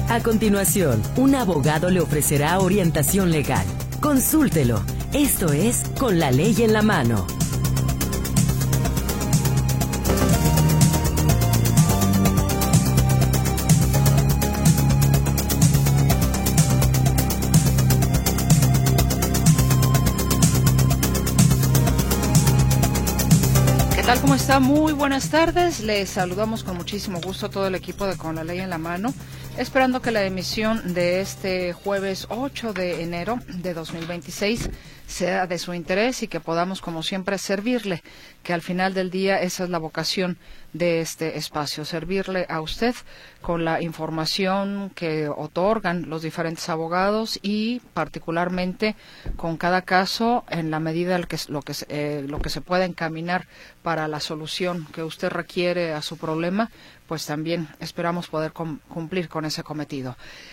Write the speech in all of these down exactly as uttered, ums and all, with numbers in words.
A continuación, un abogado le ofrecerá orientación legal. Consúltelo. Esto es Con la Ley en la Mano. ¿Qué tal? ¿Cómo está? Muy buenas tardes. Les saludamos con muchísimo gusto a todo el equipo de Con la Ley en la Mano, esperando que la emisión de este jueves ocho de enero de dos mil veintiséis sea de su interés y que podamos, como siempre, servirle, que al final del día esa es la vocación de este espacio, servirle a usted con la información que otorgan los diferentes abogados y particularmente con cada caso en la medida en que lo que eh, lo que se pueda encaminar para la solución que usted requiere a su problema, pues también esperamos poder cumplir con ese cometido.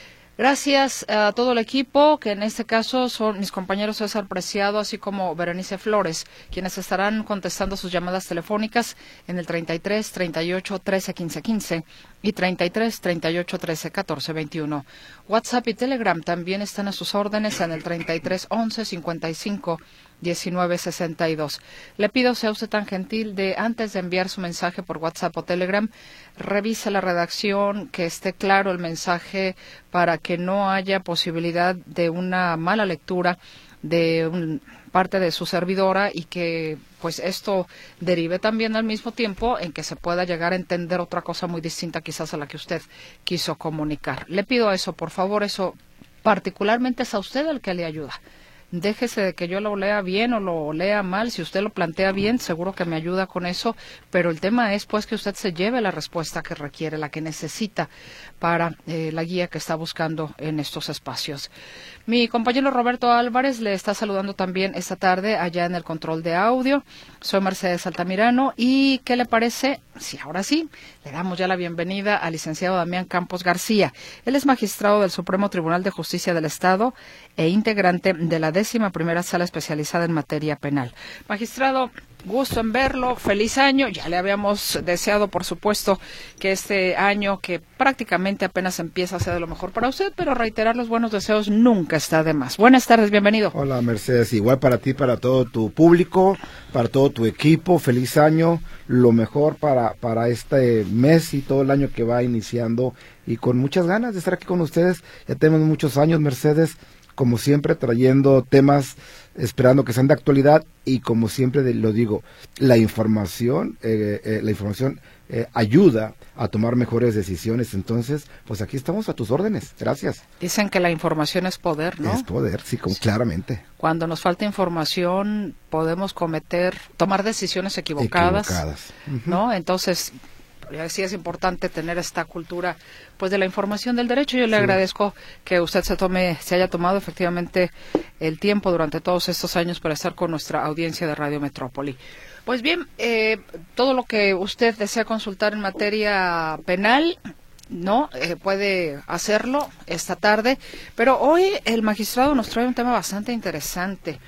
Gracias a todo el equipo, que en este caso son mis compañeros César Preciado, así como Berenice Flores, quienes estarán contestando sus llamadas telefónicas en el treinta y tres, treinta y ocho, trece, quince, quince y treinta y tres, treinta y ocho, trece, catorce, veintiuno. WhatsApp y Telegram también están a sus órdenes en el treinta y tres, once, cincuenta y cinco, diecinueve, sesenta y dos. Le pido, sea usted tan gentil, de antes de enviar su mensaje por WhatsApp o Telegram, revise la redacción, que esté claro el mensaje para que no haya posibilidad de una mala lectura de un, parte de su servidora y que pues esto derive también al mismo tiempo en que se pueda llegar a entender otra cosa muy distinta quizás a la que usted quiso comunicar. Le pido eso, por favor, eso particularmente es a usted el que le ayuda. Déjese de que yo lo lea bien o lo lea mal. Si usted lo plantea bien, seguro que me ayuda con eso, pero el tema es pues que usted se lleve la respuesta que requiere, la que necesita para eh, la guía que está buscando en estos espacios. Mi compañero Roberto Álvarez le está saludando también esta tarde allá en el control de audio. Soy Mercedes Altamirano y ¿qué le parece? Sí, ahora sí, le damos ya la bienvenida al licenciado Damián Campos García. Él es magistrado del Supremo Tribunal de Justicia del Estado e integrante de la décima primera sala especializada en materia penal. Magistrado, gusto en verlo, feliz año. Ya le habíamos deseado, por supuesto, que este año, que prácticamente apenas empieza, sea de lo mejor para usted, pero reiterar los buenos deseos nunca está de más. Buenas tardes, bienvenido. Hola, Mercedes, igual para ti, para todo tu público, para todo tu equipo, feliz año, lo mejor para, para este mes y todo el año que va iniciando, y con muchas ganas de estar aquí con ustedes. Ya tenemos muchos años, Mercedes, como siempre, trayendo temas, esperando que sean de actualidad, y como siempre de, lo digo, la información, eh, eh, la información eh, ayuda a tomar mejores decisiones. Entonces, pues aquí estamos a tus órdenes. Gracias. Dicen que la información es poder, ¿no? Es poder, sí, como, claramente. Cuando nos falta información, podemos cometer, tomar decisiones equivocadas, equivocadas. Uh-huh. ¿no? Entonces, sí es importante tener esta cultura pues de la información del derecho. Yo le sí. agradezco que usted se tome, se haya tomado efectivamente el tiempo durante todos estos años para estar con nuestra audiencia de Radio Metrópoli. Pues bien, eh, todo lo que usted desea consultar en materia penal, no eh, puede hacerlo esta tarde, pero hoy el magistrado nos trae un tema bastante interesante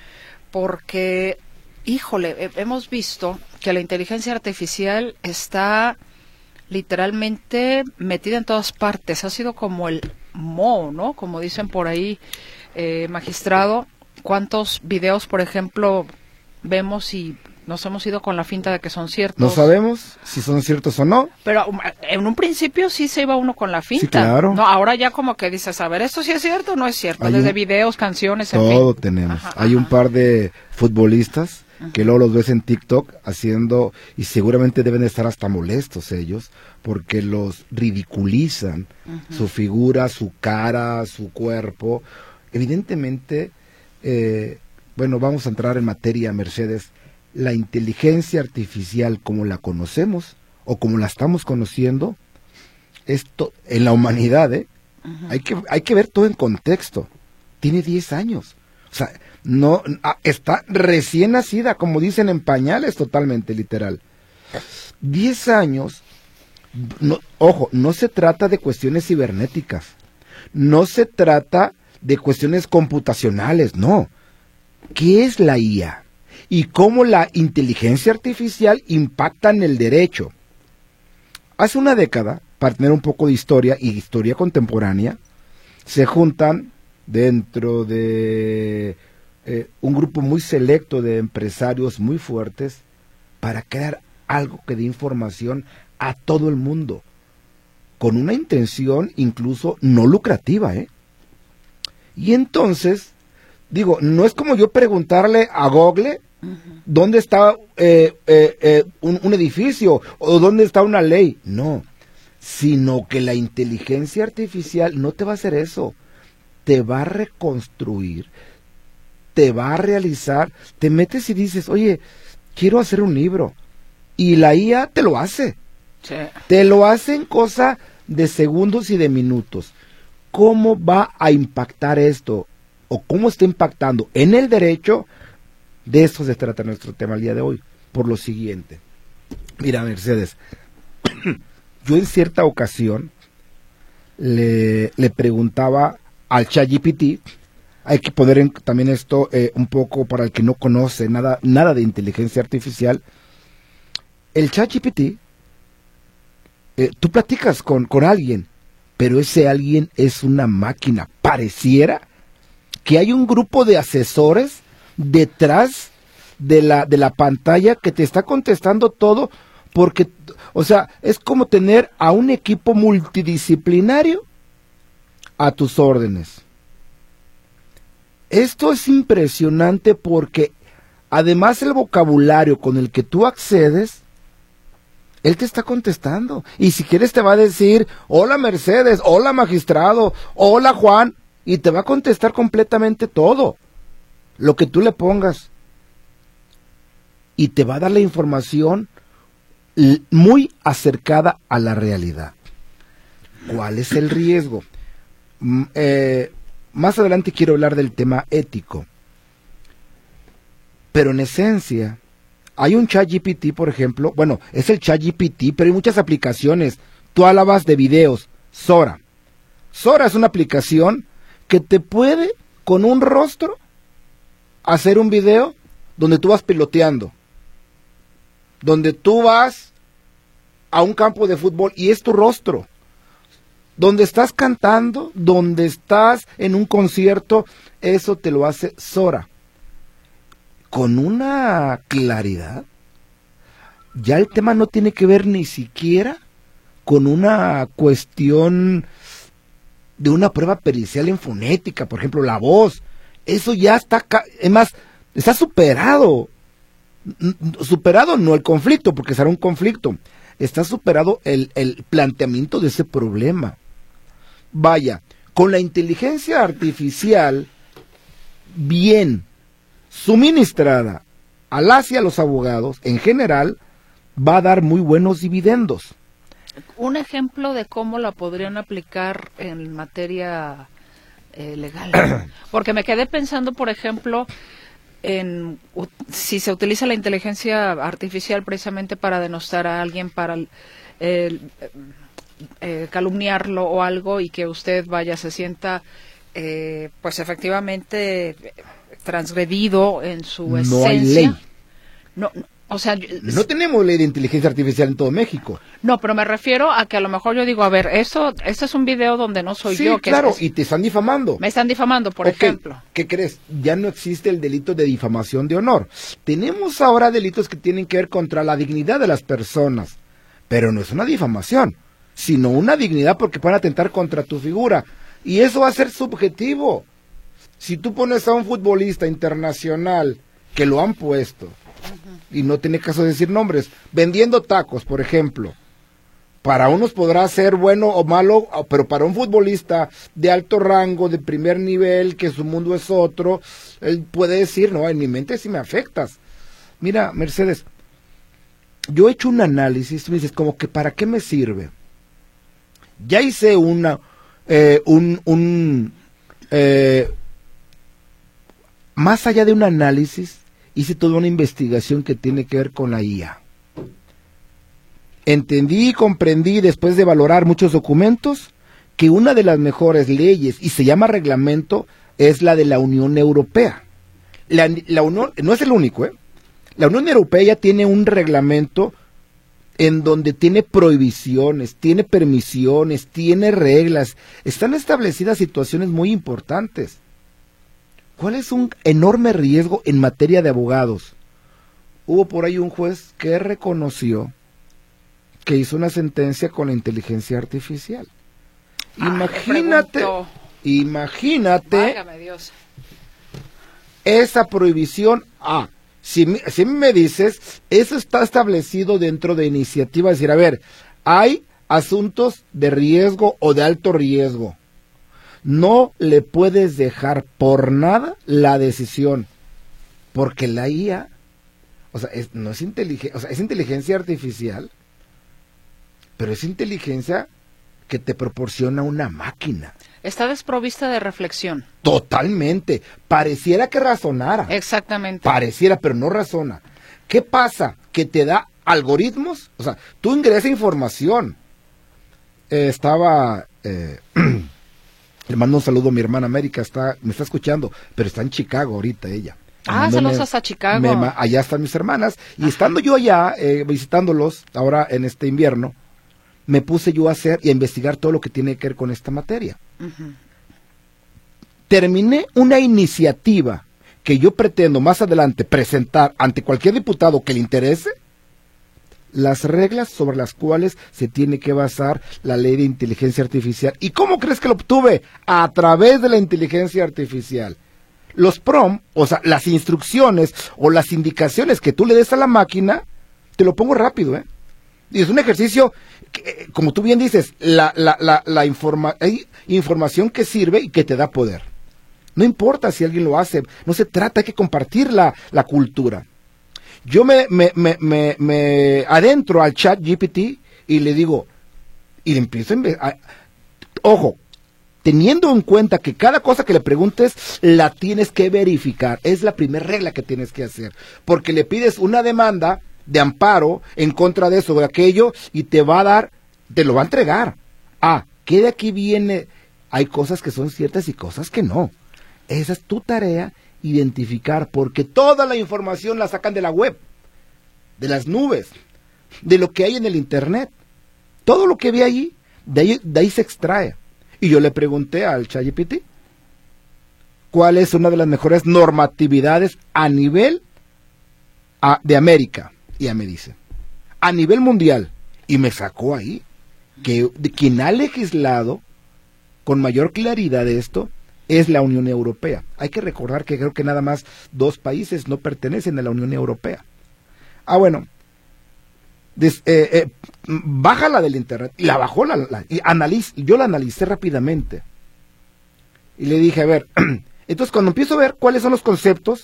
porque, híjole, eh, hemos visto que la inteligencia artificial está literalmente metida en todas partes. Ha sido como el moho, ¿no? Como dicen por ahí, eh, magistrado. ¿Cuántos videos, por ejemplo, vemos y nos hemos ido con la finta de que son ciertos? No sabemos si son ciertos o no. Pero en un principio sí se iba uno con la finta. Sí, claro. No, ahora ya como que dices, a ver, ¿esto sí es cierto o no es cierto? Hay Desde un... videos, canciones, en todo fin. tenemos. Ajá, Hay ajá. un par de futbolistas que luego los ves en TikTok haciendo, y seguramente deben estar hasta molestos ellos, porque los ridiculizan, uh-huh. su figura, su cara, su cuerpo. Evidentemente, eh, bueno, vamos a entrar en materia, Mercedes. La inteligencia artificial como la conocemos, o como la estamos conociendo, esto en la humanidad, ¿eh? Uh-huh. hay que, hay que ver todo en contexto. Tiene diez años. O sea, no está recién nacida, como dicen, en pañales, totalmente literal. Diez años, no, ojo, no se trata de cuestiones cibernéticas, no se trata de cuestiones computacionales, no. ¿Qué es la I A? Y cómo la inteligencia artificial impacta en el derecho. Hace una década, para tener un poco de historia y historia contemporánea, se juntan dentro de eh, un grupo muy selecto de empresarios muy fuertes para crear algo que dé información a todo el mundo, con una intención incluso no lucrativa, ¿eh? Y entonces, digo, no es como yo preguntarle a Google uh-huh. dónde está eh, eh, eh, un, un edificio o dónde está una ley, no, sino que la inteligencia artificial no te va a hacer eso, te va a reconstruir, te va a realizar, te metes y dices, oye, quiero hacer un libro, y la I A te lo hace, sí. te lo hace en cosa de segundos y de minutos. ¿Cómo va a impactar esto? ¿O cómo está impactando en el derecho? De eso se trata nuestro tema el día de hoy, por lo siguiente. Mira, Mercedes, yo en cierta ocasión le, le preguntaba al ChatGPT, hay que poner en, también esto eh, un poco para el que no conoce nada, nada de inteligencia artificial. El ChatGPT, eh, tú platicas con, con alguien, pero ese alguien es una máquina. Pareciera que hay un grupo de asesores detrás de la, de la pantalla que te está contestando todo, porque, o sea, es como tener a un equipo multidisciplinario a tus órdenes. Esto es impresionante porque además el vocabulario con el que tú accedes, él te está contestando. Y si quieres te va a decir, hola Mercedes, hola magistrado, hola Juan, y te va a contestar completamente todo, lo que tú le pongas. Y te va a dar la información muy acercada a la realidad. ¿Cuál es el riesgo? Mm, eh, más adelante quiero hablar del tema ético. Pero en esencia, hay un ChatGPT, por ejemplo, bueno, es el ChatGPT, pero hay muchas aplicaciones. Tú hablabas de videos, Sora. Sora es una aplicación que te puede, con un rostro, hacer un video donde tú vas piloteando, donde tú vas a un campo de fútbol y es tu rostro, donde estás cantando, donde estás en un concierto, eso te lo hace Sora. Con una claridad, ya el tema no tiene que ver ni siquiera con una cuestión de una prueba pericial en fonética, por ejemplo, la voz, eso ya está, es más, está superado, superado no el conflicto, porque será un conflicto, está superado el, el planteamiento de ese problema. Vaya, con la inteligencia artificial bien suministrada a las y a los abogados, en general, va a dar muy buenos dividendos. Un ejemplo de cómo la podrían aplicar en materia eh, legal. Porque me quedé pensando, por ejemplo, en uh, si se utiliza la inteligencia artificial precisamente para denostar a alguien, para eh, eh, calumniarlo o algo, y que usted vaya, se sienta, eh, pues efectivamente transgredido en su esencia. No hay ley. No, no, o sea, no tenemos ley de inteligencia artificial en todo México. No, pero me refiero a que a lo mejor yo digo, a ver, esto, este es un video donde no soy sí, yo. Que claro, es, y te están difamando. Me están difamando, por okay. ejemplo. ¿Qué crees? Ya no existe el delito de difamación de honor. Tenemos ahora delitos que tienen que ver contra la dignidad de las personas, pero no es una difamación, sino una dignidad porque pueden atentar contra tu figura. Y eso va a ser subjetivo. Si tú pones a un futbolista internacional, que lo han puesto, uh-huh. y no tiene caso de decir nombres, vendiendo tacos, por ejemplo, para unos podrá ser bueno o malo, pero para un futbolista de alto rango, de primer nivel, que su mundo es otro, él puede decir, no, en mi mente sí me afectas. Mira, Mercedes, yo he hecho un análisis, me dices, como que ¿para qué me sirve? Ya hice una, eh, un, un, eh, más allá de un análisis, hice toda una investigación que tiene que ver con la I A. Entendí y comprendí, después de valorar muchos documentos, que una de las mejores leyes, y se llama reglamento, es la de la Unión Europea. La, la Unión, no es el único, ¿eh? La Unión Europea ya tiene un reglamento en donde tiene prohibiciones, tiene permisiones, tiene reglas, están establecidas situaciones muy importantes. ¿Cuál es un enorme riesgo en materia de abogados? Hubo por ahí un juez que reconoció que hizo una sentencia con la inteligencia artificial. Ah, imagínate, imagínate Válgame Dios. Esa prohibición. Ah, si, si me dices, eso está establecido dentro de iniciativa, es decir, a ver, hay asuntos de riesgo o de alto riesgo. No le puedes dejar por nada la decisión, porque la I A, o sea, es, no es inteligencia, o sea, es inteligencia artificial, pero es inteligencia que te proporciona una máquina. Está desprovista de reflexión. Totalmente. Pareciera que razonara. Exactamente. Pareciera, pero no razona. ¿Qué pasa? Que te da algoritmos, o sea, tú ingresas información. Eh, estaba... Eh, le mando un saludo a mi hermana América, está, me está escuchando, pero está en Chicago ahorita ella. Ah, saludos hasta Chicago. Me, allá están mis hermanas. Y Ajá. estando yo allá, eh, visitándolos, ahora en este invierno, me puse yo a hacer y a investigar todo lo que tiene que ver con esta materia. Uh-huh. Terminé una iniciativa que yo pretendo más adelante presentar ante cualquier diputado que le interese, las reglas sobre las cuales se tiene que basar la ley de inteligencia artificial. ¿Y cómo crees que lo obtuve? A través de la inteligencia artificial. Los prompts, o sea, las instrucciones o las indicaciones que tú le des a la máquina, te lo pongo rápido, ¿eh? Y es un ejercicio, que, como tú bien dices, la, la, la, la informa, hay información que sirve y que te da poder. No importa si alguien lo hace, no se trata, hay que compartir la, la cultura. Yo me, me, me, me, me adentro al chat G P T y le digo, y le empiezo a, a ojo, teniendo en cuenta que cada cosa que le preguntes la tienes que verificar, es la primera regla que tienes que hacer, porque le pides una demanda de amparo en contra de eso o de aquello y te va a dar, te lo va a entregar. Ah, ¿qué de aquí viene? Hay cosas que son ciertas y cosas que no. Esa es tu tarea, identificar, porque toda la información la sacan de la web, de las nubes, de lo que hay en el internet. Todo lo que ve allí, de ahí, de ahí se extrae. Y yo le pregunté al ChatGPT cuál es una de las mejores normatividades a nivel a, de América. Y ya me dice, a nivel mundial. Y me sacó ahí que de quien ha legislado con mayor claridad de esto es la Unión Europea. Hay que recordar que creo que nada más dos países no pertenecen a la Unión Europea. Ah, bueno, des, eh, eh, bájala del internet. Y la bajó, la, la, y analiz, yo la analicé rápidamente. Y le dije, a ver, entonces cuando empiezo a ver cuáles son los conceptos,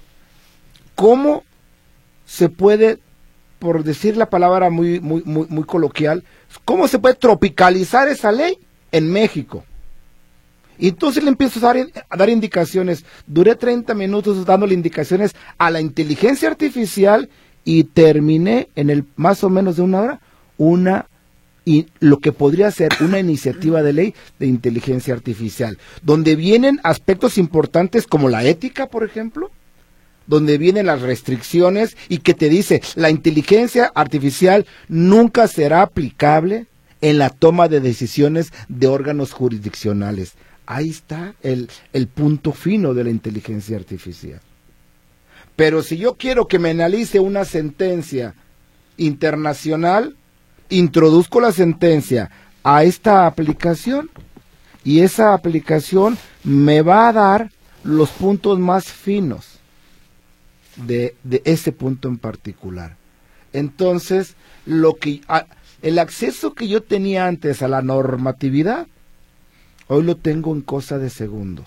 cómo se puede, por decir la palabra muy, muy, muy, muy coloquial, cómo se puede tropicalizar esa ley en México. Y entonces le empiezo a dar, a dar indicaciones. Duré treinta minutos dándole indicaciones a la inteligencia artificial y terminé en el más o menos de una hora una y lo que podría ser una iniciativa de ley de inteligencia artificial, donde vienen aspectos importantes como la ética, por ejemplo, donde vienen las restricciones y que te dice la inteligencia artificial nunca será aplicable en la toma de decisiones de órganos jurisdiccionales. Ahí está el, el punto fino de la inteligencia artificial. Pero si yo quiero que me analice una sentencia internacional, introduzco la sentencia a esta aplicación y esa aplicación me va a dar los puntos más finos de, de ese punto en particular. Entonces, lo que a, el acceso que yo tenía antes a la normatividad, hoy lo tengo en cosa de segundos.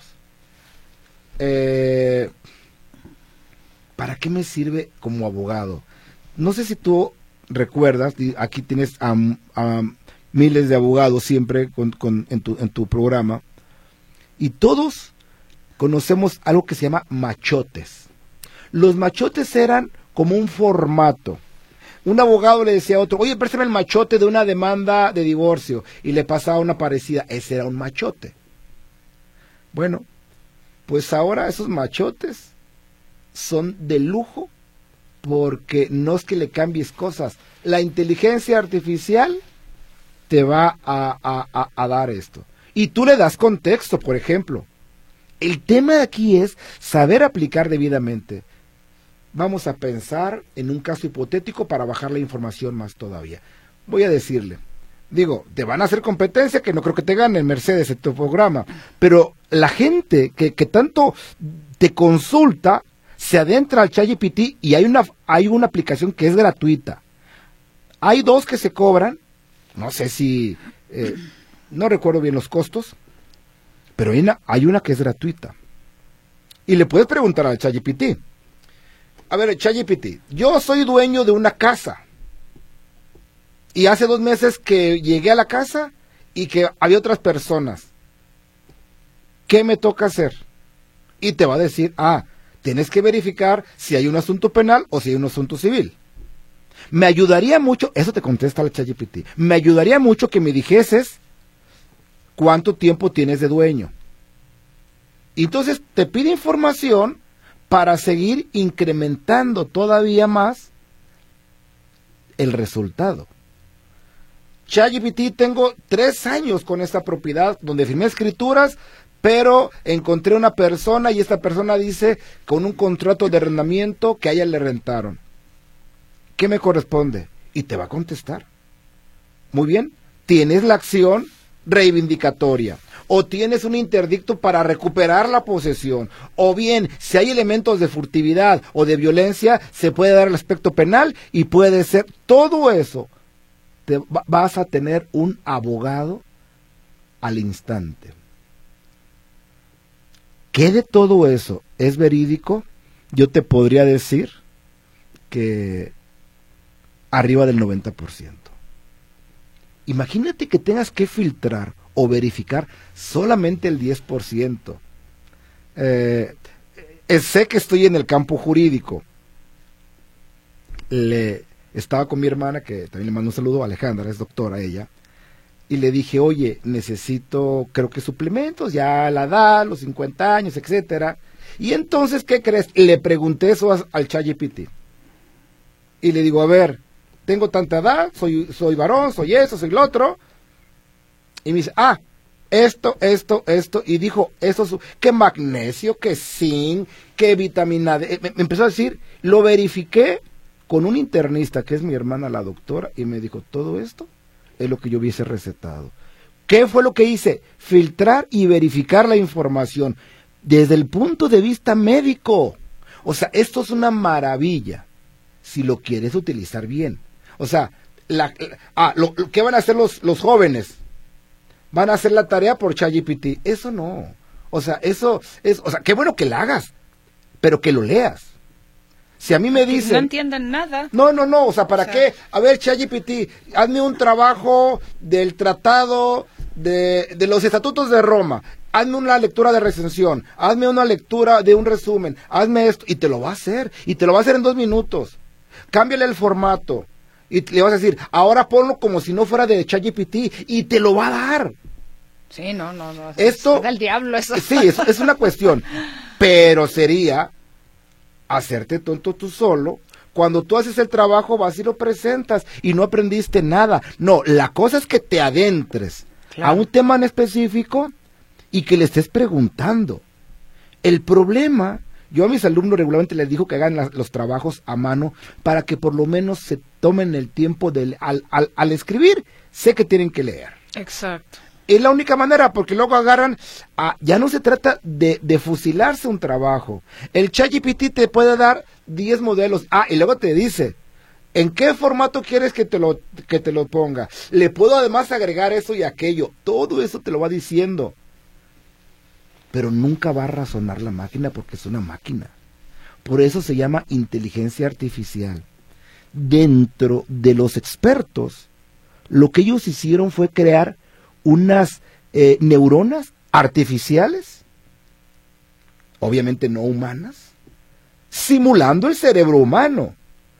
Eh, ¿Para qué me sirve como abogado? No sé si tú recuerdas, aquí tienes a, a miles de abogados siempre con, con, en, tu, en tu programa, y todos conocemos algo que se llama machotes. Los machotes eran como un formato. Un abogado le decía a otro, oye, préstame el machote de una demanda de divorcio, y le pasaba una parecida. Ese era un machote. Bueno, pues ahora esos machotes son de lujo porque no es que le cambies cosas. La inteligencia artificial te va a, a, a, a dar esto. Y tú le das contexto, por ejemplo. El tema de aquí es saber aplicar debidamente. Vamos a pensar en un caso hipotético para bajar la información más todavía. Voy a decirle, digo, te van a hacer competencia, que no creo que te gane Mercedes en tu programa, pero la gente que, que tanto te consulta, se adentra al ChatGPT y hay una, hay una aplicación que es gratuita. Hay dos que se cobran, no sé si, eh, no recuerdo bien los costos, pero hay una, hay una que es gratuita. Y le puedes preguntar al ChatGPT. A ver, ChatGPT, yo soy dueño de una casa. Y hace dos meses que llegué a la casa y que había otras personas. ¿Qué me toca hacer? Y te va a decir, ah, tienes que verificar si hay un asunto penal o si hay un asunto civil. Me ayudaría mucho, eso te contesta el ChatGPT, me ayudaría mucho que me dijeses cuánto tiempo tienes de dueño. Y entonces te pide información para seguir incrementando todavía más el resultado. ChatGPT, tengo tres años con esta propiedad donde firmé escrituras, pero encontré una persona y esta persona dice con un contrato de arrendamiento que a ella le rentaron. ¿Qué me corresponde? Y te va a contestar. Muy bien, tienes la acción reivindicatoria, o tienes un interdicto para recuperar la posesión, o bien, si hay elementos de furtividad o de violencia, se puede dar el aspecto penal y puede ser todo eso. Te vas a tener un abogado al instante. ¿Qué de todo eso es verídico? Yo te podría decir que arriba del noventa por ciento. Imagínate que tengas que filtrar o verificar solamente el diez por ciento. Eh, eh, sé que estoy en el campo jurídico. Le estaba con mi hermana, que también le mando un saludo, Alejandra, es doctora ella, y le dije, oye, necesito, creo que suplementos, ya la edad, los cincuenta años, etcétera. Y entonces, ¿qué crees? Le pregunté eso a, al ChatGPT. Y le digo, a ver, tengo tanta edad, soy, soy varón, soy eso, soy lo otro. Y me dice, ah, esto, esto, esto. Y dijo, esto, que magnesio, que zinc, que vitamina D. Me, me empezó a decir, lo verifiqué con un internista, que es mi hermana, la doctora, y me dijo, todo esto es lo que yo hubiese recetado. ¿Qué fue lo que hice? Filtrar y verificar la información desde el punto de vista médico. O sea, esto es una maravilla si lo quieres utilizar bien. O sea, la, la, ah, lo, lo, ¿qué van a hacer los, los jóvenes? Van a hacer la tarea por ChatGPT. Eso no. O sea, eso es, o sea, qué bueno que la hagas, pero que lo leas. Si a mí me dicen... No entienden nada. No, no, no, o sea, ¿para o sea, qué? A ver, ChatGPT, hazme un trabajo del tratado de, de los estatutos de Roma, hazme una lectura de recensión, hazme una lectura de un resumen, hazme esto, y te lo va a hacer, y te lo va a hacer en dos minutos. Cámbiale el formato, y le vas a decir, ahora ponlo como si no fuera de ChatGPT, y te lo va a dar. Sí, no, no, no. Esto... Es del diablo eso. Sí, es, es una cuestión, pero sería... hacerte tonto tú solo. Cuando tú haces el trabajo vas y lo presentas y no aprendiste nada. No, la cosa es que te adentres claro. a un tema en específico y que le estés preguntando. El problema, yo a mis alumnos regularmente les digo que hagan la, los trabajos a mano para que por lo menos se tomen el tiempo de, al, al, al escribir, sé que tienen que leer. Exacto. Es la única manera, porque luego agarran, a, ya no se trata de, de fusilarse un trabajo. El ChatGPT te puede dar diez modelos, ah, y luego te dice, ¿en qué formato quieres que te lo, que te lo ponga? Le puedo además agregar eso y aquello, todo eso te lo va diciendo. Pero nunca va a razonar la máquina porque es una máquina. Por eso se llama inteligencia artificial. Dentro de los expertos, lo que ellos hicieron fue crear unas eh, neuronas artificiales, obviamente no humanas, simulando el cerebro humano.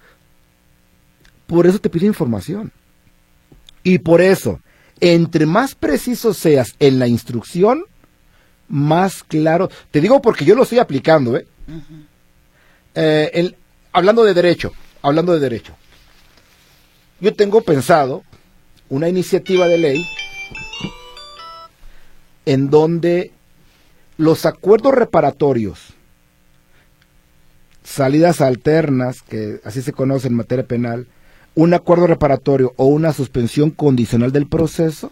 Por eso te pide información. Y por eso, entre más preciso seas en la instrucción, más claro. Te digo porque yo lo estoy aplicando, ¿eh? Uh-huh. eh el, hablando de derecho, hablando de derecho, yo tengo pensado una iniciativa de ley en donde los acuerdos reparatorios, salidas alternas, que así se conoce en materia penal, un acuerdo reparatorio o una suspensión condicional del proceso,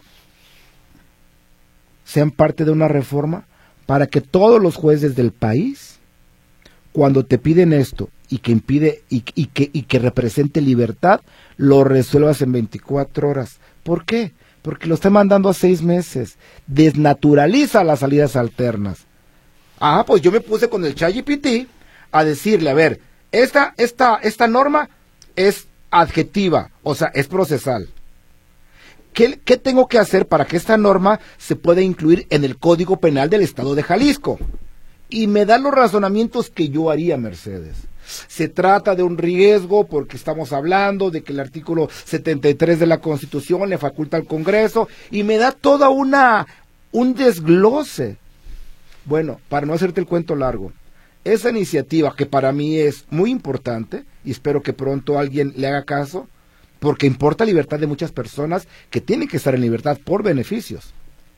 sean parte de una reforma para que todos los jueces del país, cuando te piden esto y que impide y, y que y que represente libertad, lo resuelvas en veinticuatro horas. ¿Por qué? Porque lo está mandando a seis meses. Desnaturaliza las salidas alternas. Ah, pues yo me puse con el ChatGPT a decirle, a ver, esta esta esta norma es adjetiva, o sea, es procesal. ¿Qué, ¿Qué tengo que hacer para que esta norma se pueda incluir en el Código Penal del Estado de Jalisco? Y me da los razonamientos que yo haría, Mercedes. Se trata de un riesgo porque estamos hablando de que el artículo setenta y tres de la Constitución le faculta al Congreso y me da toda una un desglose. Bueno, para no hacerte el cuento largo, esa iniciativa que para mí es muy importante y espero que pronto alguien le haga caso, porque importa la libertad de muchas personas que tienen que estar en libertad por beneficios.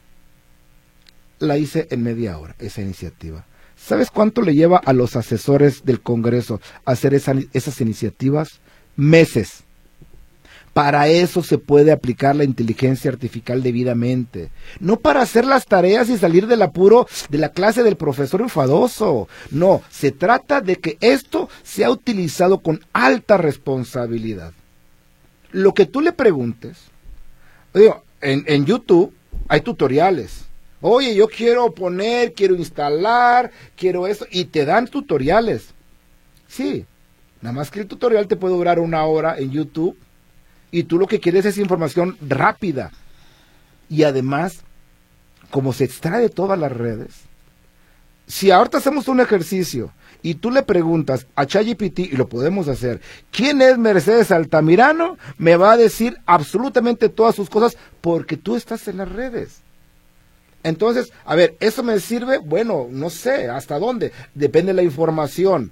La hice en media hora, esa iniciativa. ¿Sabes cuánto le lleva a los asesores del Congreso hacer esa, esas iniciativas? Meses. Para eso se puede aplicar la inteligencia artificial debidamente. No para hacer las tareas y salir del apuro de la clase del profesor enfadoso. No, se trata de que esto sea utilizado con alta responsabilidad. Lo que tú le preguntes, digo, en, en YouTube hay tutoriales. Oye, yo quiero poner, quiero instalar, quiero eso, y te dan tutoriales. Sí, nada más que el tutorial te puede durar una hora en YouTube, y tú lo que quieres es información rápida. Y además, como se extrae de todas las redes, si ahorita hacemos un ejercicio, y tú le preguntas a ChatGPT, y lo podemos hacer, ¿quién es Mercedes Altamirano? Me va a decir absolutamente todas sus cosas, porque tú estás en las redes. Entonces, a ver, ¿eso me sirve? Bueno, no sé, ¿hasta dónde? Depende de la información.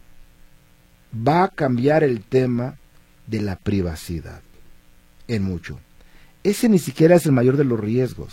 Va a cambiar el tema de la privacidad, en mucho. Ese ni siquiera es el mayor de los riesgos.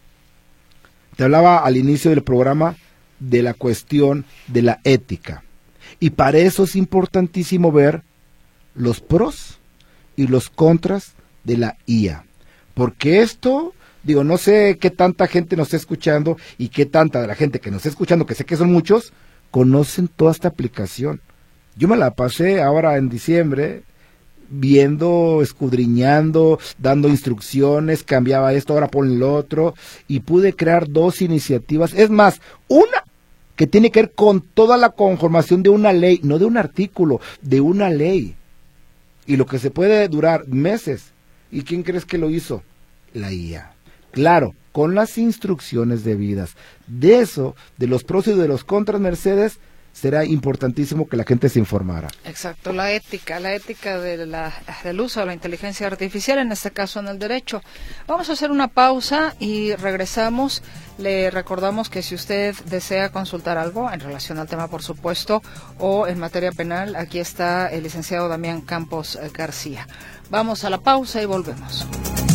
Te hablaba al inicio del programa de la cuestión de la ética. Y para eso es importantísimo ver los pros y los contras de la I A. Porque esto... Digo, no sé qué tanta gente nos está escuchando y qué tanta de la gente que nos está escuchando, que sé que son muchos, conocen toda esta aplicación. Yo me la pasé ahora en diciembre viendo, escudriñando, dando instrucciones, cambiaba esto, ahora pon lo otro, y pude crear dos iniciativas. Es más, una que tiene que ver con toda la conformación de una ley, no de un artículo, de una ley. Y lo que se puede durar meses. ¿Y quién crees que lo hizo? La I A. Claro, con las instrucciones debidas. De eso, de los pros y de los contras, Mercedes, será importantísimo que la gente se informara. Exacto, la ética, la ética de la, del uso de la inteligencia artificial, en este caso en el derecho. Vamos a hacer una pausa y regresamos. Le recordamos que si usted desea consultar algo en relación al tema, por supuesto, o en materia penal, aquí está el licenciado Damián Campos García. Vamos a la pausa y volvemos.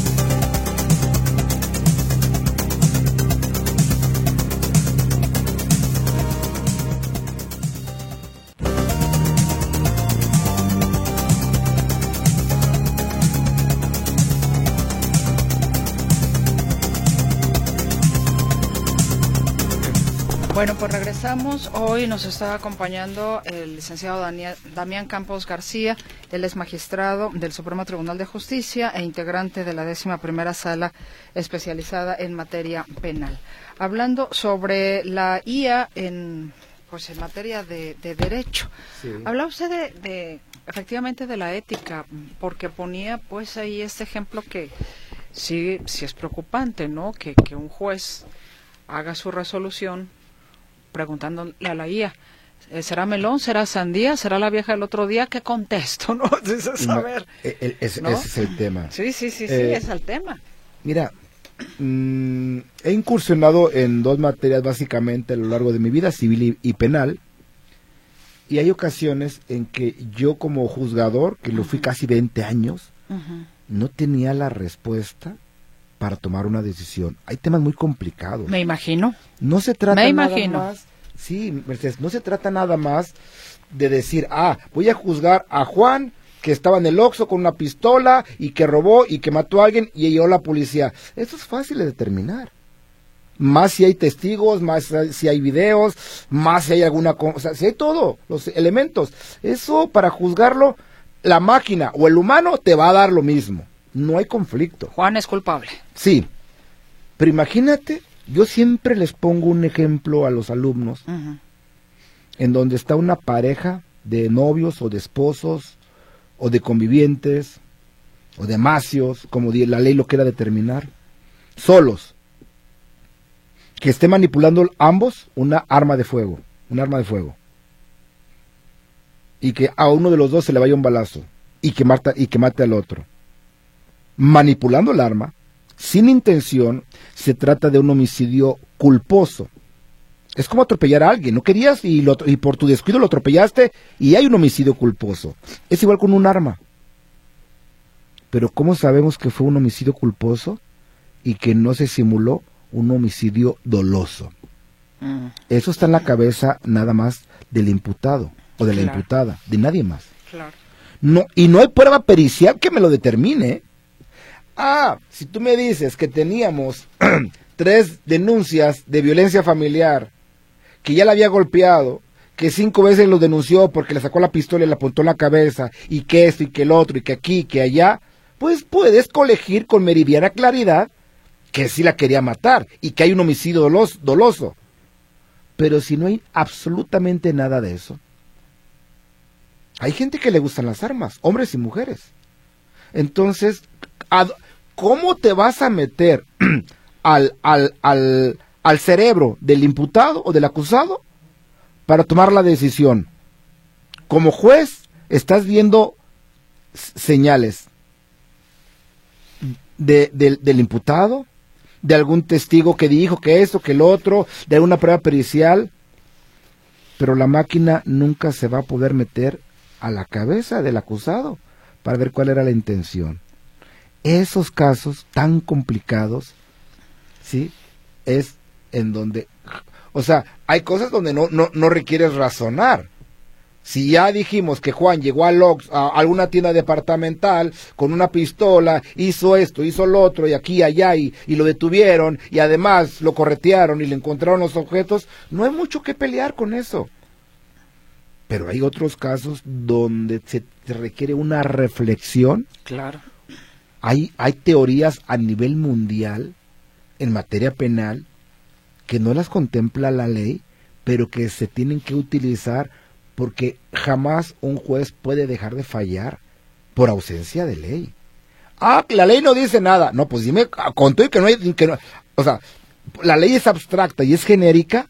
Bueno, pues regresamos. Hoy nos está acompañando el licenciado Daniel, Damián Campos García. Él es magistrado del Supremo Tribunal de Justicia e integrante de la décima primera sala especializada en materia penal. Hablando sobre la I A en, pues en materia de, de derecho. Sí. Habla usted de, de, efectivamente, de la ética, porque ponía pues ahí este ejemplo que sí, sí es preocupante, ¿no? Que, que un juez haga su resolución preguntándole a la I A, ¿será melón? ¿Será sandía? ¿Será la vieja del otro día? ¿Qué contesto? ¿No? Eso es saber. No, el, el, ¿no? Ese es el tema. Sí, sí, sí, sí, eh, es el tema. Mira, mmm, he incursionado en dos materias básicamente a lo largo de mi vida, civil y, y penal, Y hay ocasiones en que yo como juzgador, que lo fui casi veinte años, uh-huh. no tenía la respuesta para tomar una decisión. Hay temas muy complicados. Me imagino. No se trata Me nada imagino. más, sí, Mercedes, no se trata nada más de decir, ah, voy a juzgar a Juan, que estaba en el Oxxo con una pistola y que robó y que mató a alguien y llegó la policía. Eso es fácil de determinar. Más si hay testigos, más si hay videos, más si hay alguna cosa, o sea, si hay todo, los elementos. Eso para juzgarlo, la máquina o el humano te va a dar lo mismo. No hay conflicto. Juan es culpable. Sí, pero imagínate, yo siempre les pongo un ejemplo a los alumnos, uh-huh. en donde está una pareja de novios o de esposos, o de convivientes, o de macios, como la ley lo quiera determinar, solos, que esté manipulando ambos una arma de fuego, un arma de fuego, y que a uno de los dos se le vaya un balazo, y que mata, y que mate al otro. Manipulando el arma, sin intención, se trata de un homicidio culposo. Es como atropellar a alguien, no querías y, lo, y por tu descuido lo atropellaste y hay un homicidio culposo. Es igual con un arma. Pero ¿cómo sabemos que fue un homicidio culposo y que no se simuló un homicidio doloso? Mm. Eso está en la cabeza nada más del imputado o de la claro. imputada, de nadie más. Claro. No, y no hay prueba pericial que me lo determine. Ah, si tú me dices que teníamos tres denuncias de violencia familiar, que ya la había golpeado, que cinco veces lo denunció porque le sacó la pistola y le apuntó en la cabeza, y que esto y que el otro, y que aquí, que allá, pues puedes colegir con meridiana claridad que sí la quería matar, y que hay un homicidio dolos, doloso. Pero si no hay absolutamente nada de eso, hay gente que le gustan las armas, hombres y mujeres. Entonces, ¿cómo te vas a meter al, al, al, al cerebro del imputado o del acusado para tomar la decisión? Como juez, estás viendo señales de, de, del imputado, de algún testigo que dijo que esto, que el otro, de alguna prueba pericial, pero la máquina nunca se va a poder meter a la cabeza del acusado para ver cuál era la intención. Esos casos tan complicados, ¿sí? Es en donde, o sea, hay cosas donde no, no, no requieres razonar. Si ya dijimos que Juan llegó a, Lox, a alguna tienda departamental con una pistola, hizo esto, hizo lo otro, y aquí y allá, y, y lo detuvieron, y además lo corretearon y le encontraron los objetos, no hay mucho que pelear con eso. Pero hay otros casos donde se requiere una reflexión. Claro. Hay, hay teorías a nivel mundial en materia penal que no las contempla la ley, pero que se tienen que utilizar porque jamás un juez puede dejar de fallar por ausencia de ley. Ah, la ley no dice nada. No, pues dime, con todo y que no hay... Que no, o sea, la ley es abstracta y es genérica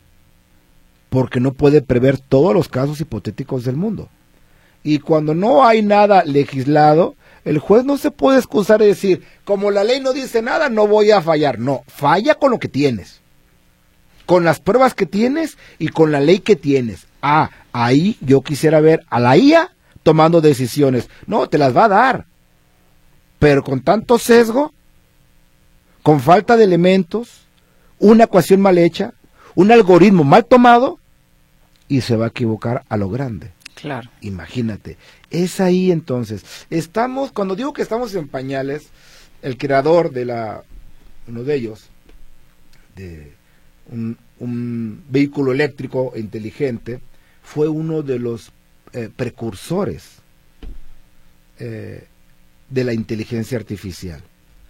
porque no puede prever todos los casos hipotéticos del mundo. Y cuando no hay nada legislado, el juez no se puede excusar y decir, como la ley no dice nada, no voy a fallar. No, falla con lo que tienes, con las pruebas que tienes y con la ley que tienes. Ah, ahí yo quisiera ver a la I A tomando decisiones. No, te las va a dar, pero con tanto sesgo, con falta de elementos, una ecuación mal hecha, un algoritmo mal tomado, y se va a equivocar a lo grande. Claro. Imagínate, es ahí entonces. Estamos, cuando digo que estamos en pañales, el creador de la, uno de ellos, de un, un vehículo eléctrico inteligente, fue uno de los eh, precursores eh, de la inteligencia artificial.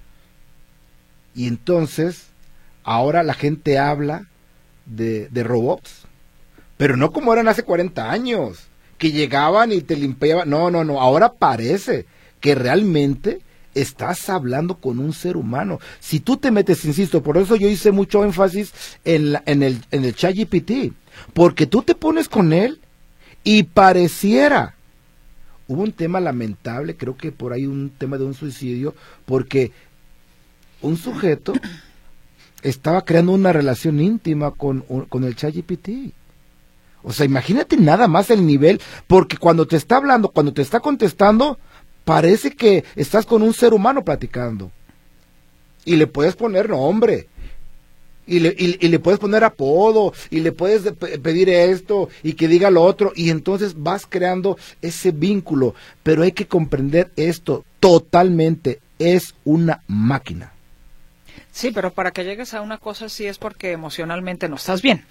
Y entonces, ahora la gente habla de, de robots, pero no como eran hace cuarenta años, que llegaban y te limpiaban. No, no, no, ahora parece que realmente estás hablando con un ser humano. Si tú te metes, insisto, por eso yo hice mucho énfasis en, la, en el, en el ChatGPT, porque tú te pones con él y pareciera. Hubo un tema lamentable, creo que por ahí un tema de un suicidio, porque un sujeto estaba creando una relación íntima con, con el ChatGPT. O sea, imagínate nada más el nivel, porque cuando te está hablando, cuando te está contestando, parece que estás con un ser humano platicando. Y le puedes poner nombre, y le, y, y le puedes poner apodo, y le puedes pedir esto, y que diga lo otro, y entonces vas creando ese vínculo. Pero hay que comprender esto totalmente, es una máquina. Sí, pero para que llegues a una cosa así es porque emocionalmente no estás bien.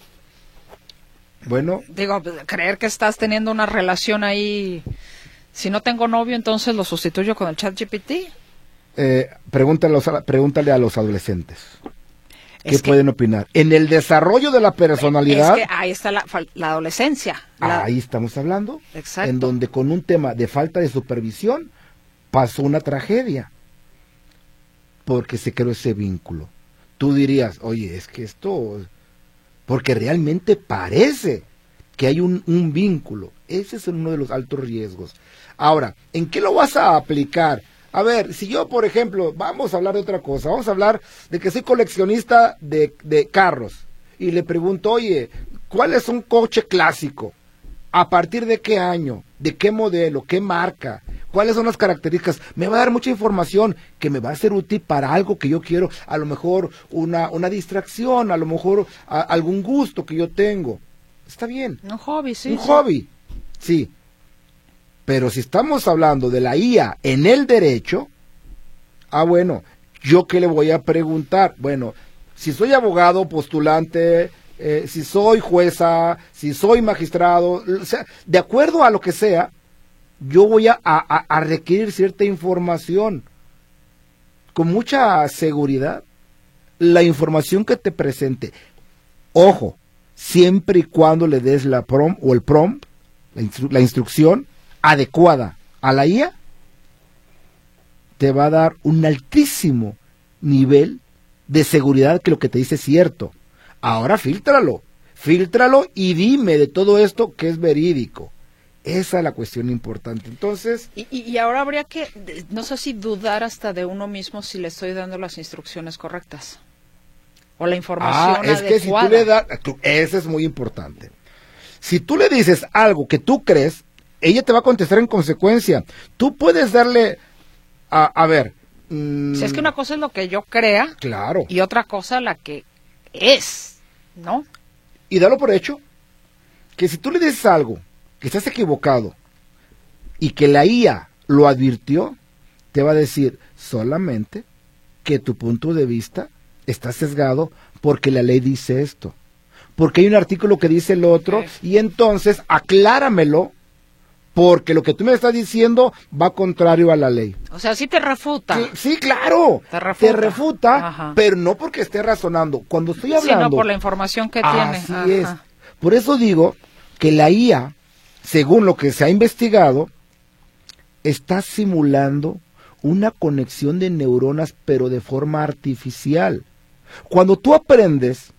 Bueno. Digo, creer que estás teniendo una relación ahí, si no tengo novio, entonces lo sustituyo con el ChatGPT. Eh, pregúntale, a los, pregúntale a los adolescentes. ¿Qué Es que, pueden opinar? En el desarrollo de la personalidad. Es que ahí está la, la adolescencia. La... Ahí estamos hablando. Exacto. En donde con un tema de falta de supervisión pasó una tragedia. Porque se creó ese vínculo. Tú dirías, oye, es que esto... Porque realmente parece que hay un, un vínculo. Ese es uno de los altos riesgos. Ahora, ¿en qué lo vas a aplicar? A ver, si yo, por ejemplo, vamos a hablar de otra cosa, vamos a hablar de que soy coleccionista de, de carros, y le pregunto, oye, ¿cuál es un coche clásico? ¿A partir de qué año? ¿De qué modelo? ¿Qué marca? ¿Cuáles son las características? Me va a dar mucha información que me va a ser útil para algo que yo quiero, a lo mejor una, una distracción, a lo mejor a, algún gusto que yo tengo. Está bien. Un hobby, sí. Un sí. hobby, sí. Pero si estamos hablando de la I A en el derecho, ah, bueno, ¿yo qué le voy a preguntar? Bueno, si soy abogado, postulante, eh, si soy jueza, si soy magistrado, o sea, de acuerdo a lo que sea, yo voy a, a, a requerir cierta información. Con mucha seguridad, la información que te presente, ojo, siempre y cuando le des la prompt o el prompt, la, instru la instrucción, adecuada a la I A, te va a dar un altísimo nivel de seguridad que lo que te dice es cierto. Ahora fíltralo, fíltralo y dime de todo esto que es verídico. Esa es la cuestión importante. Entonces, y, y, y ahora habría que, no sé si dudar hasta de uno mismo si le estoy dando las instrucciones correctas o la información ah, es adecuada. que si tú le das, eso es muy importante. Si tú le dices algo que tú crees, ella te va a contestar en consecuencia. Tú puedes darle, a, a ver. Mmm, si es que una cosa es lo que yo crea, claro, y otra cosa la que es, ¿no? Y dalo por hecho, que si tú le dices algo, que estás equivocado, y que la I A lo advirtió, te va a decir solamente que tu punto de vista está sesgado porque la ley dice esto, porque hay un artículo que dice lo otro, okay. Y entonces acláramelo, porque lo que tú me estás diciendo va contrario a la ley. O sea, sí te refuta. Sí, sí, claro. Te refuta. Te refuta, pero no porque esté razonando. Cuando estoy hablando... Sino por la información que tiene. Así Ajá. es. Por eso digo que la I A, según lo que se ha investigado, está simulando una conexión de neuronas, pero de forma artificial. Cuando tú aprendes...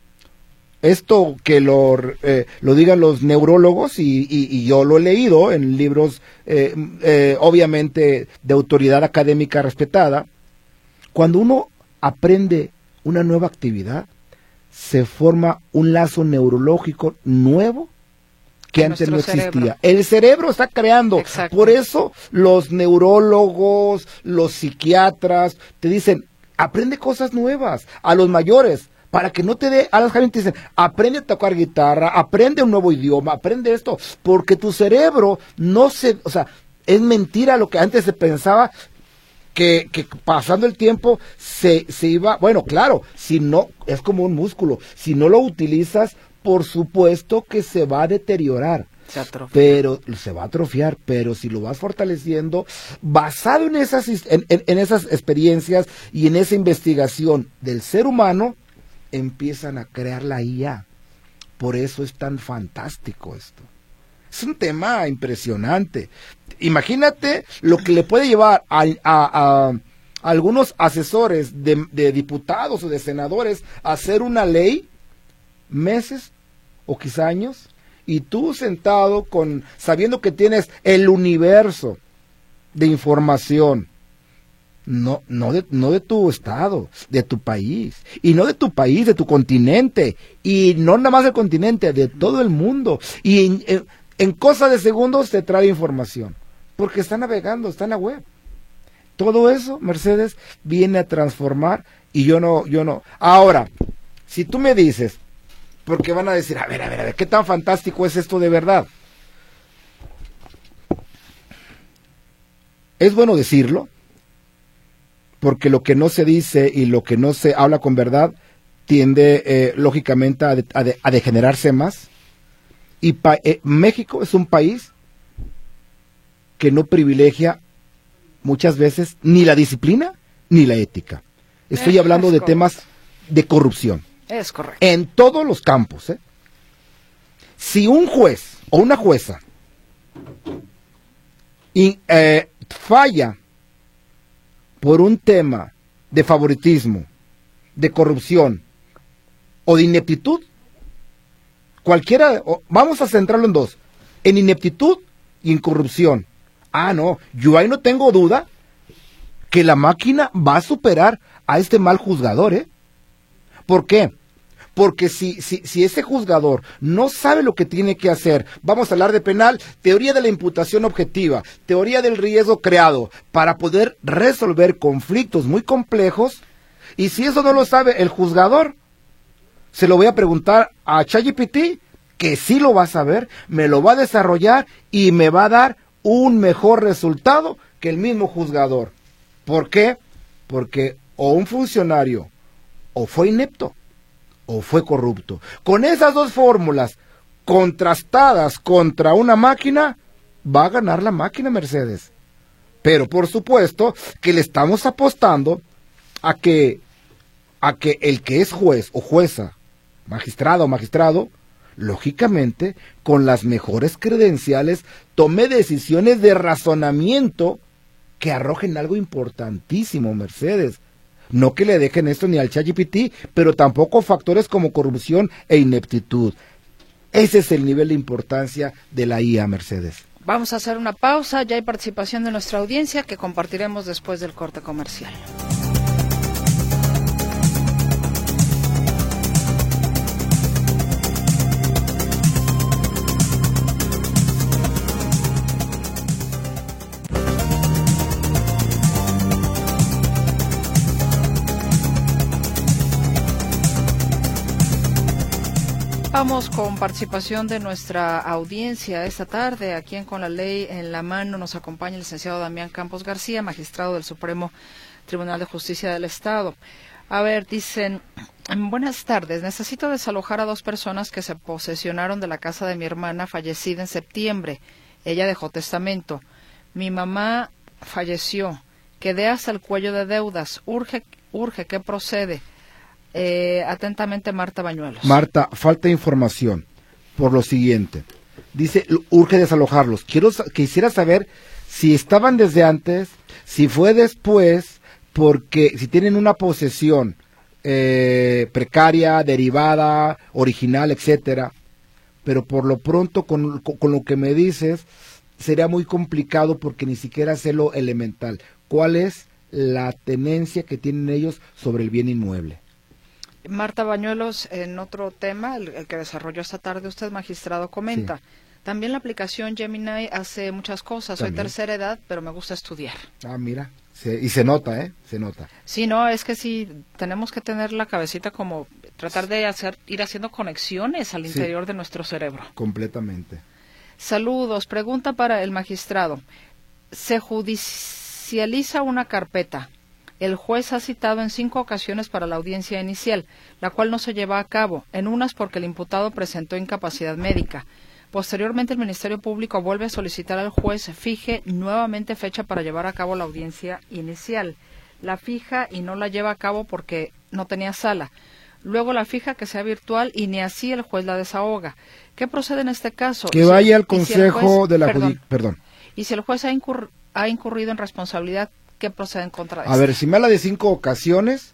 Esto que lo, eh, lo digan los neurólogos y, y, y yo lo he leído en libros eh, eh, obviamente de autoridad académica respetada. Cuando uno aprende una nueva actividad, se forma un lazo neurológico nuevo que en antes no existía. Cerebro. El cerebro está creando. Exacto. Por eso los neurólogos, los psiquiatras te dicen, aprende cosas nuevas. A los mayores, para que no te dé, a las jóvenes te dicen, aprende a tocar guitarra, aprende un nuevo idioma, aprende esto, porque tu cerebro no se, o sea, es mentira lo que antes se pensaba, que, que pasando el tiempo se, se iba, bueno, claro, si no, es como un músculo, si no lo utilizas, por supuesto que se va a deteriorar. Se atrofia. Pero se va a atrofiar, pero si lo vas fortaleciendo, basado en esas, en, en, en esas experiencias y en esa investigación del ser humano, empiezan a crear la I A. Por eso es tan fantástico esto. Es un tema impresionante. Imagínate lo que le puede llevar a, a, a, a algunos asesores de, de diputados o de senadores a hacer una ley, meses o quizá años, y tú sentado con, sabiendo que tienes el universo de información, no, no de, no de tu estado, de tu país, y no de tu país, de tu continente, y no nada más del continente, de todo el mundo, y en, en, en cosa de segundos te trae información, porque está navegando, está en la web. Todo eso, Mercedes, viene a transformar, y yo no, yo no. Ahora, si tú me dices, porque van a decir, a ver, a ver, a ver, ¿qué tan fantástico es esto de verdad? Es bueno decirlo, porque lo que no se dice y lo que no se habla con verdad tiende, eh, lógicamente, a, de, a, de, a degenerarse más. Y pa, eh, México es un país que no privilegia muchas veces ni la disciplina ni la ética. Estoy es, hablando es de correcto. temas de corrupción. Es correcto. En todos los campos, ¿eh? Si un juez o una jueza y, eh, falla por un tema de favoritismo, de corrupción o de ineptitud, cualquiera, o, vamos a centrarlo en dos, en ineptitud y en corrupción. Ah, no, yo ahí no tengo duda que la máquina va a superar a este mal juzgador, ¿eh? ¿Por qué? Porque si, si, si ese juzgador no sabe lo que tiene que hacer, vamos a hablar de penal, teoría de la imputación objetiva, teoría del riesgo creado, para poder resolver conflictos muy complejos, y si eso no lo sabe el juzgador, se lo voy a preguntar a ChatGPT, que sí lo va a saber, me lo va a desarrollar y me va a dar un mejor resultado que el mismo juzgador. ¿Por qué? Porque o un funcionario o fue inepto o fue corrupto. Con esas dos fórmulas contrastadas contra una máquina, va a ganar la máquina, Mercedes. Pero por supuesto que le estamos apostando a que, a que el que es juez o jueza, magistrado o magistrado, lógicamente, con las mejores credenciales, tome decisiones de razonamiento que arrojen algo importantísimo, Mercedes. No que le dejen esto ni al ChatGPT, pero tampoco factores como corrupción e ineptitud. Ese es el nivel de importancia de la I A, Mercedes. Vamos a hacer una pausa, ya hay participación de nuestra audiencia que compartiremos después del corte comercial. Vamos con participación de nuestra audiencia esta tarde. Aquí en Con la Ley en la Mano nos acompaña el licenciado Damián Campos García, magistrado del Supremo Tribunal de Justicia del Estado. A ver, dicen, buenas tardes, necesito desalojar a dos personas que se posesionaron de la casa de mi hermana fallecida en septiembre. Ella dejó testamento. Mi mamá falleció. Quedé hasta el cuello de deudas. Urge, urge, ¿qué procede? Eh, atentamente, Marta Bañuelos. Marta, falta información por lo siguiente. Dice, urge desalojarlos. Quiero, quisiera saber si estaban desde antes, si fue después, porque si tienen una posesión eh, precaria, derivada, original, etcétera. Pero por lo pronto, con, con, con lo que me dices, sería muy complicado porque ni siquiera sé lo elemental. ¿Cuál es la tenencia que tienen ellos sobre el bien inmueble? Marta Bañuelos, en otro tema, el, el que desarrolló esta tarde usted, magistrado, comenta. Sí. También la aplicación Gemini hace muchas cosas. También. Soy tercera edad, pero me gusta estudiar. Ah, mira. Se, y se nota, ¿eh? Se nota. Sí, no, es que sí, tenemos que tener la cabecita como tratar de hacer, ir haciendo conexiones al interior sí, de nuestro cerebro. Completamente. Saludos. Pregunta para el magistrado. Se judicializa una carpeta. El juez ha citado en cinco ocasiones para la audiencia inicial, la cual no se lleva a cabo, en unas porque el imputado presentó incapacidad médica. Posteriormente, el Ministerio Público vuelve a solicitar al juez fije nuevamente fecha para llevar a cabo la audiencia inicial. La fija y no la lleva a cabo porque no tenía sala. Luego la fija que sea virtual y ni así el juez la desahoga. ¿Qué procede en este caso? Que vaya al Consejo si juez, de la Judicatura. Perdón. Y si el juez ha, incurr, ha incurrido en responsabilidad, ¿qué procede en contra de A esto? ver, si me habla de cinco ocasiones,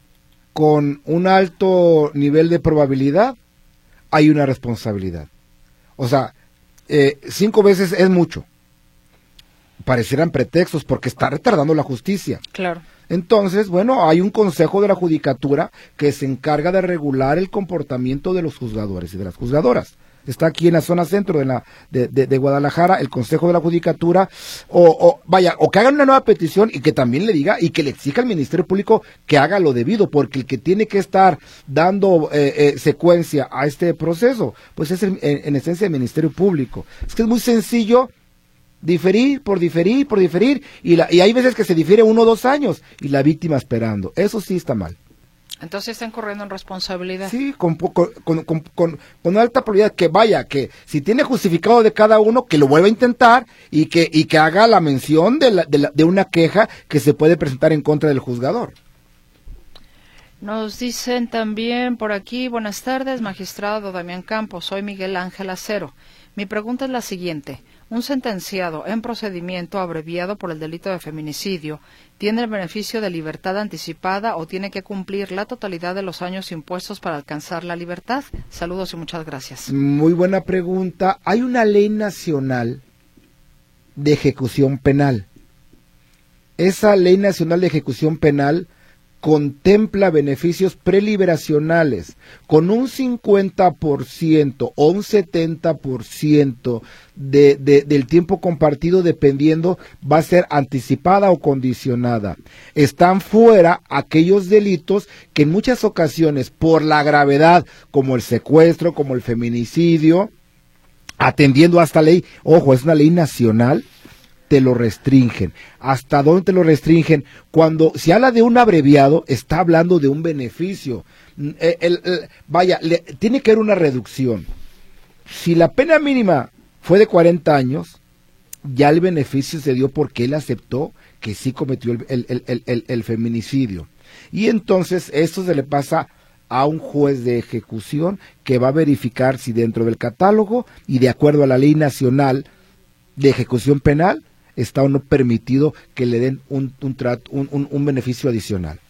con un alto nivel de probabilidad, hay una responsabilidad. O sea, eh, cinco veces es mucho. parecieran pretextos porque está retardando la justicia. Claro. Entonces, bueno, hay un consejo de la judicatura que se encarga de regular el comportamiento de los juzgadores y de las juzgadoras. Está aquí en la zona centro de la de, de, de Guadalajara, el consejo de la judicatura, o, o vaya, o que hagan una nueva petición y que también le diga y que le exija al Ministerio Público que haga lo debido, porque el que tiene que estar dando eh, eh, secuencia a este proceso, pues es el, en, en esencia el Ministerio Público. Es que es muy sencillo diferir por diferir por diferir y, la, y hay veces que se difiere uno o dos años y la víctima esperando. Eso sí está mal. Entonces está incurriendo en responsabilidad. Sí, con, con, con, con, con, con alta probabilidad que vaya, que si tiene justificado de cada uno, que lo vuelva a intentar y que, y que haga la mención de, la, de, la, de una queja que se puede presentar en contra del juzgador. Nos dicen también por aquí, buenas tardes, magistrado Damián Campos, soy Miguel Ángel Acero. Mi pregunta es la siguiente. Un sentenciado en procedimiento abreviado por el delito de feminicidio, ¿tiene el beneficio de libertad anticipada o tiene que cumplir la totalidad de los años impuestos para alcanzar la libertad? Saludos y muchas gracias. Muy buena pregunta. Hay una ley nacional de ejecución penal. Esa ley nacional de ejecución penal contempla beneficios preliberacionales con un cincuenta por ciento o un setenta por ciento de, de, del tiempo compartido, dependiendo, va a ser anticipada o condicionada. Están fuera aquellos delitos que en muchas ocasiones, por la gravedad, como el secuestro, como el feminicidio, atendiendo a esta ley, ojo, es una ley nacional, te lo restringen. ¿Hasta dónde te lo restringen? Cuando se habla de un abreviado, está hablando de un beneficio. El, el, el, vaya, le, tiene que haber una reducción. Si la pena mínima fue de cuarenta años, ya el beneficio se dio porque él aceptó que sí cometió el, el, el, el, el, el feminicidio. Y entonces esto se le pasa a un juez de ejecución que va a verificar si dentro del catálogo y de acuerdo a la ley nacional de ejecución penal está o no permitido que le den un, un, trato, un, un, un beneficio adicional.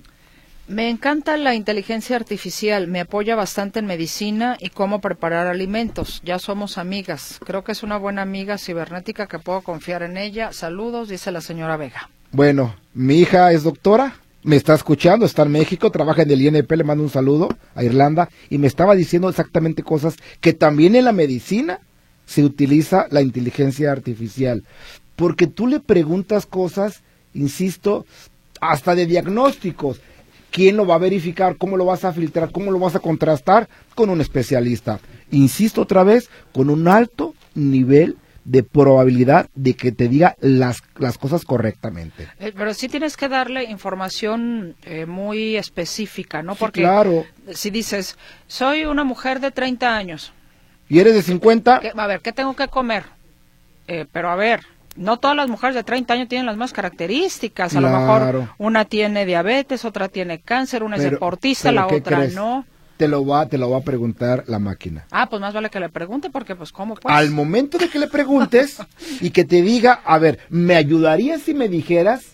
Me encanta la inteligencia artificial, me apoya bastante en medicina y cómo preparar alimentos. Ya somos amigas, creo que es una buena amiga cibernética que puedo confiar en ella. Saludos, dice la señora Vega. Bueno, mi hija es doctora, me está escuchando, está en México, trabaja en el I N P, le mando un saludo a Irlanda, y me estaba diciendo exactamente cosas que también en la medicina se utiliza la inteligencia artificial. Porque tú le preguntas cosas, insisto, hasta de diagnósticos. ¿Quién lo va a verificar? ¿Cómo lo vas a filtrar? ¿Cómo lo vas a contrastar? Con un especialista. Insisto otra vez, con un alto nivel de probabilidad de que te diga las, las cosas correctamente. Eh, pero sí tienes que darle información eh, muy específica, ¿no? Porque sí, claro. Si dices, soy una mujer de treinta años. ¿Y eres de cincuenta? ¿Qué, a ver, ¿qué tengo que comer? Eh, pero a ver... No todas las mujeres de treinta años tienen las mismas características. A claro. lo mejor una tiene diabetes, otra tiene cáncer, una pero, es deportista, la otra crees? no. Te lo va, te lo va a preguntar la máquina. Ah, pues más vale que le pregunte porque pues ¿cómo pues? Al momento de que le preguntes y que te diga, a ver, ¿me ayudaría si me dijeras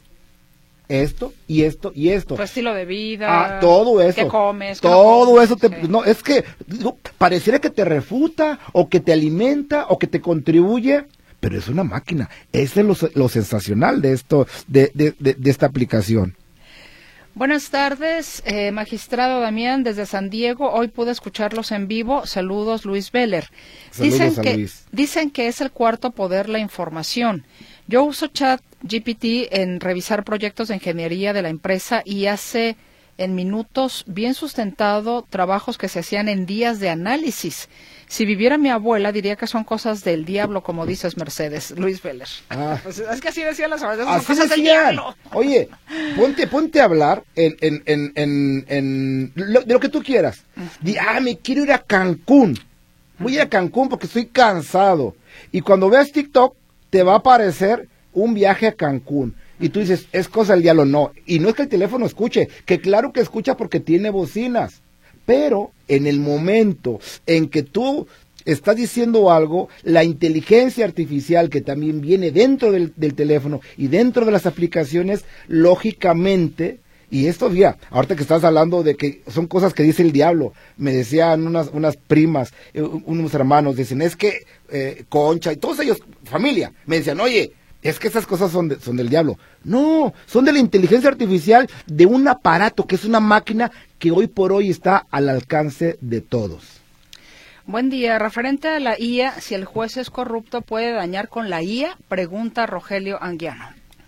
esto y esto y esto? Tu estilo de vida. Ah, todo eso. ¿Qué comes? ¿Qué todo no comes? eso te, Sí. no, es que digo, pareciera que te refuta o que te alimenta o que te contribuye. Pero es una máquina. Ese es lo, lo sensacional de esto, de, de, de, de esta aplicación. Buenas tardes, eh, magistrado Damián, desde San Diego. Hoy pude escucharlos en vivo. Saludos, Luis Veller. Saludos dicen a que, Luis. Dicen que es el cuarto poder la información. Yo uso Chat G P T en revisar proyectos de ingeniería de la empresa y hace en minutos bien sustentado trabajos que se hacían en días de análisis. Si viviera mi abuela, diría que son cosas del diablo, como dices, Mercedes. Luis Veller. Ah. Pues es que así decían las abuelas, son cosas del diablo. Oye, ponte, ponte a hablar en, en, en, en, en lo, de lo que tú quieras. Uh-huh. Di, ah, me quiero ir a Cancún. Voy a ir a Cancún porque estoy cansado. Y cuando veas TikTok, te va a aparecer un viaje a Cancún. Y tú dices, es cosa del diablo. No. Y no es que el teléfono escuche, que claro que escucha porque tiene bocinas. Pero en el momento en que tú estás diciendo algo, la inteligencia artificial que también viene dentro del, del teléfono y dentro de las aplicaciones, lógicamente, y esto, mira, ahorita que estás hablando de que son cosas que dice el diablo, me decían unas, unas primas, eh, unos hermanos, dicen, es que eh, Concha y todos ellos, familia, me decían, oye, es que esas cosas son, de, son del diablo. No, son de la inteligencia artificial, de un aparato que es una máquina que hoy por hoy está al alcance de todos. Buen día. Referente a la I A, si el juez es corrupto, ¿puede dañar con la I A? Pregunta Rogelio Anguiano.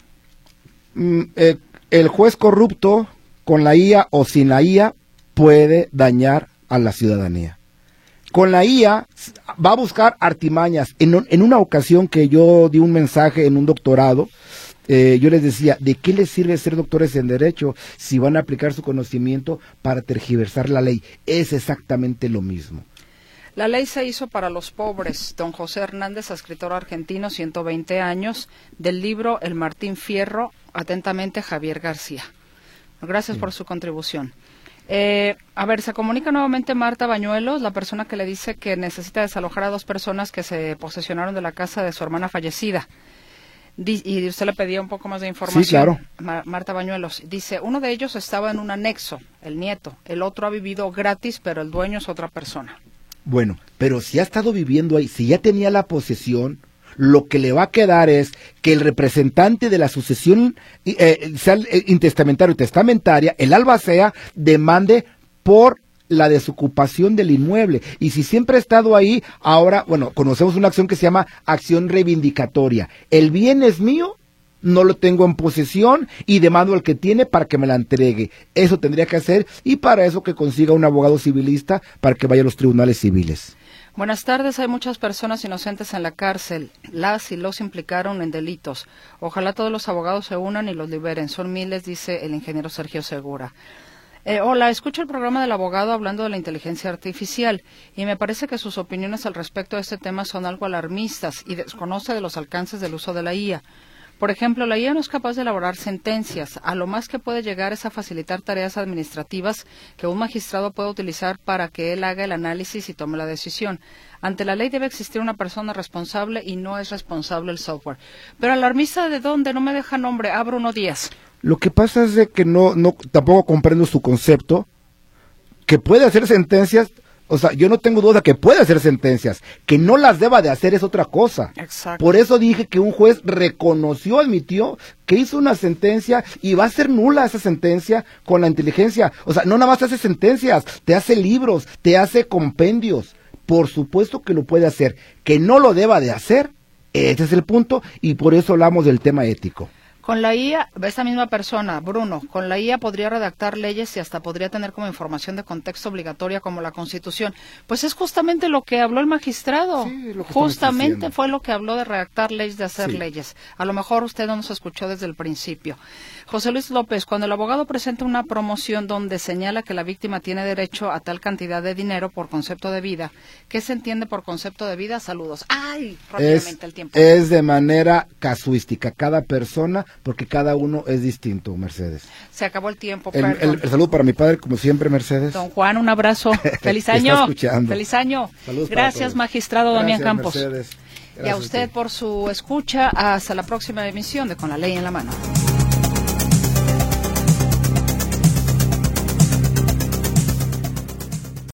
Mm, eh, el juez corrupto, con la I A o sin la I A, puede dañar a la ciudadanía. Con la I A va a buscar artimañas. En, en una ocasión que yo di un mensaje en un doctorado, eh, yo les decía, ¿de qué les sirve ser doctores en Derecho si van a aplicar su conocimiento para tergiversar la ley? Es exactamente lo mismo. La ley se hizo para los pobres. Don José Hernández, escritor argentino, ciento veinte años, del libro El Martín Fierro, atentamente Javier García. Gracias sí. por su contribución. Eh, a ver, se comunica nuevamente Marta Bañuelos, la persona que le dice que necesita desalojar a dos personas que se posesionaron de la casa de su hermana fallecida. Di- y usted le pedía un poco más de información. Sí, claro. Ma- Marta Bañuelos dice, uno de ellos estaba en un anexo, el nieto. El otro ha vivido gratis, pero el dueño es otra persona. Bueno, pero si ha estado viviendo ahí, si ya tenía la posesión, lo que le va a quedar es que el representante de la sucesión eh, sea intestamentario y testamentaria, el albacea, demande por la desocupación del inmueble. Y si siempre ha estado ahí, ahora, bueno, conocemos una acción que se llama acción reivindicatoria. El bien es mío, no lo tengo en posesión y demando al que tiene para que me la entregue. Eso tendría que hacer y para eso que consiga un abogado civilista para que vaya a los tribunales civiles. Buenas tardes, hay muchas personas inocentes en la cárcel. Las y los implicaron en delitos. Ojalá todos los abogados se unan y los liberen. Son miles, dice el ingeniero Sergio Segura. Eh, hola, escucho el programa del abogado hablando de la inteligencia artificial y me parece que sus opiniones al respecto de este tema son algo alarmistas y desconoce de los alcances del uso de la I A. Por ejemplo, la I A no es capaz de elaborar sentencias. A lo más que puede llegar es a facilitar tareas administrativas que un magistrado puede utilizar para que él haga el análisis y tome la decisión. Ante la ley debe existir una persona responsable y no es responsable el software. Pero alarmista ¿de dónde? No me deja nombre. A Bruno Díaz. Lo que pasa es de que no, no, tampoco comprendo su concepto, que puede hacer sentencias. O sea, yo no tengo duda que puede hacer sentencias, que no las deba de hacer es otra cosa. Exacto. Por eso dije que un juez reconoció, admitió que hizo una sentencia y va a ser nula esa sentencia con la inteligencia. O sea, no nada más hace sentencias, te hace libros, te hace compendios. Por supuesto que lo puede hacer. Que no lo deba de hacer, ese es el punto y por eso hablamos del tema ético. Con la I A, esta misma persona, Bruno, con la I A podría redactar leyes y hasta podría tener como información de contexto obligatoria como la Constitución. Pues es justamente lo que habló el magistrado. Sí, lo que justamente fue lo que habló de redactar leyes, de hacer sí. leyes. A lo mejor usted no nos escuchó desde el principio. José Luis López, cuando el abogado presenta una promoción donde señala que la víctima tiene derecho a tal cantidad de dinero por concepto de vida, ¿qué se entiende por concepto de vida? Saludos. ¡Ay! Rápidamente es, el tiempo. Es de manera casuística, cada persona, porque cada uno es distinto, Mercedes. Se acabó el tiempo, el, perdón. el, el saludo para mi padre, como siempre, Mercedes. Don Juan, un abrazo. Feliz año. Feliz año. Saludos. Gracias, magistrado Damián Campos. Mercedes. Y a usted por su escucha. Hasta la próxima emisión de Con la Ley en la Mano.